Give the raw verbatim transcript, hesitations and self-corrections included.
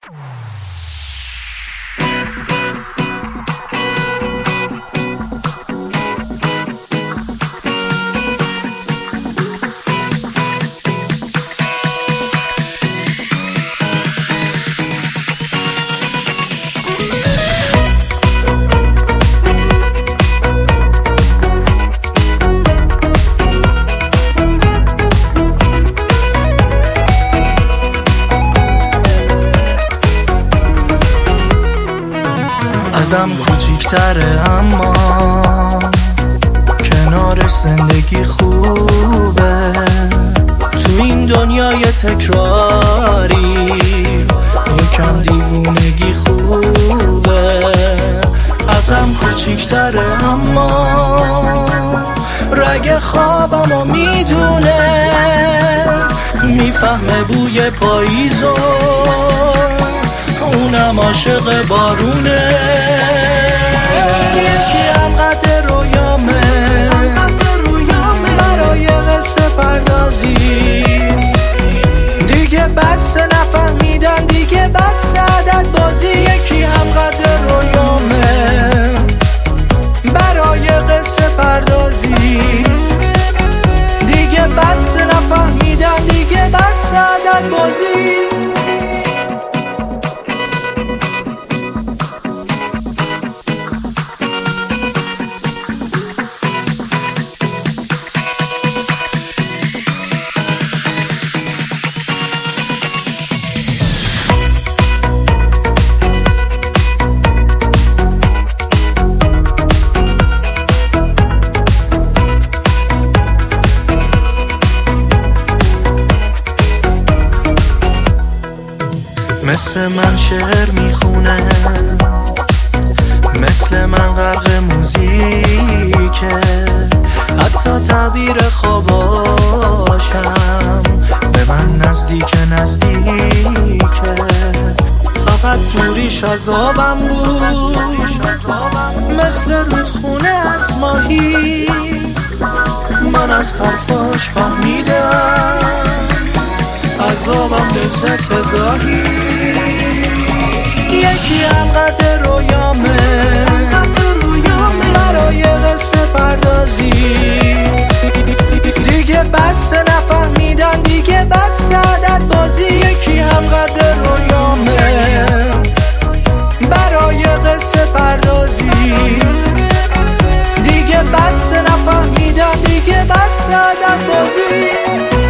ازم کوچیک‌تره اما کنارش زندگی خوبه. تو این دنیای تکراری یکم دیوونگی خوبه. ازم کوچیک‌تره اما رگ خوابمو میدونه، میفهمه بوی پاییزو، اونم عاشق بارونه. یکی هم قد رویامه برای قصه پردازی، دیگه بس نفهمیدن، دیگه بس عدد بازی. یکی هم قد رویامه برای قصه پردازی، دیگه بس نفهمیدن، دیگه بس عدد بازی. مثل من شعر میخونه، مثل من غرق موزیکه، حتی تعبیر خواباشم به من نزدیک نزدیکه. فقط دوریش عذابم بود، مثل رودخونه از ماهی. من از حرفاش فهمیدم عذابم لذت گاهی. یکی هم قد رویامه برای قصه پردازی، دیگه بس نفهمیدن، دیگه بس عدد بازی. یکی هم قد رویامه برای قصه پردازی، دیگه بس نفهمیدن، دیگه بس عدد بازی.